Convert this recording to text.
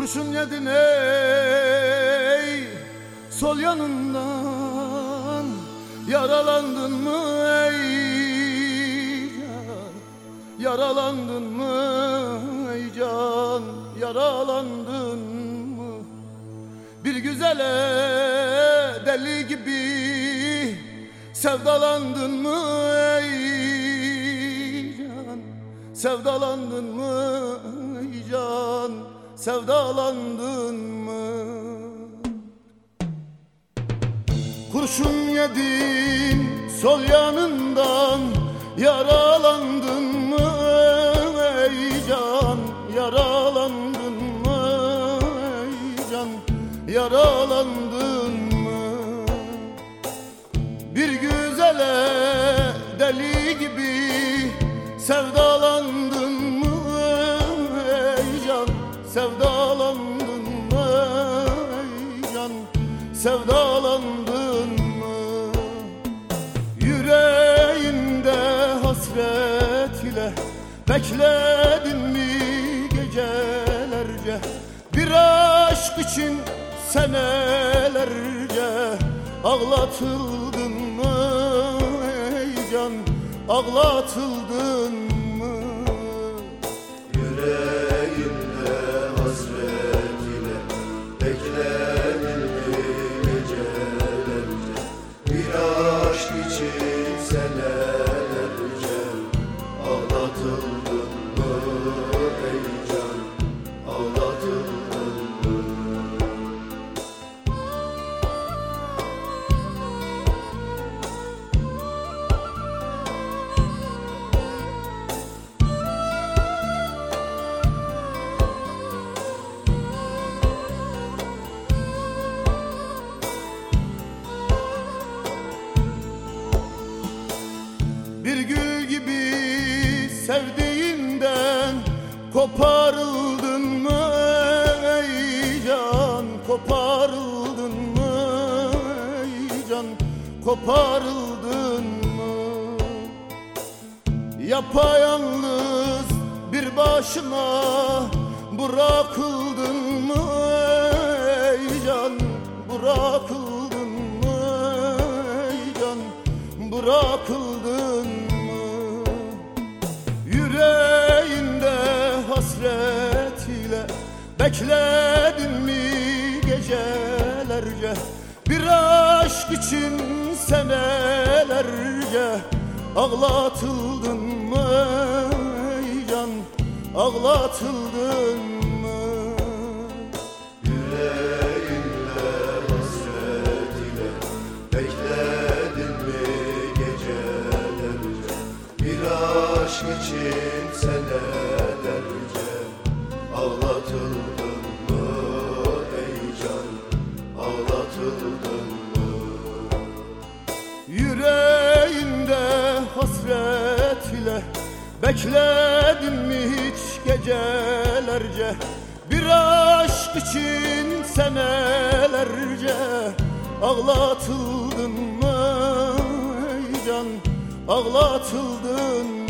Kurşun yedin ey sol yanından, yaralandın mı ey can, yaralandın mı ey can, yaralandın mı? Bir güzele deli gibi sevdalandın mı ey can, sevdalandın mı ey can, sevdalandın mı? Kurşun yedin sol yanından, yaralandın mı ey can, yaralandın mı ey can, yaralandın mı? Bir güzele deli gibi sevdalandın mı ey can, sevdalandın mı ey can, sevdalandın mı? Yüreğinde hasret ile bekledin mi gecelerce? Bir aşk için senelerce ağlatıldın mı ey can, ağlatıldın mı? Yüreğimde hasret ile bekledin mi gecelerce? Bir aşk için senelerce ağlatıldın mı ey can, ağlatıldın mı? Bir gül gibi sevdiğinden koparıldın mı ey can, koparıldın mı ey can, koparıldın mı? Yapayalnız bir başına bırakıldın mı ey can, bırakıldın mı ey can, bırakıldın mı? Yüreğinde hasret ile bekledin mi gecelerce? Bir aşk için senelerce ağlatıldın mı ey can, ağlatıldın mı? Yüreğimde hasret ile bekledin mi gecelerce? Bir aşk için senelerce ağlatıldın mı ey can, ağlatıldın mı? Yüreğinde hasret ile bekledin mi hiç gecelerce? Bir aşk için senelerce ağlatıldın mı ey can, ağlatıldın mı?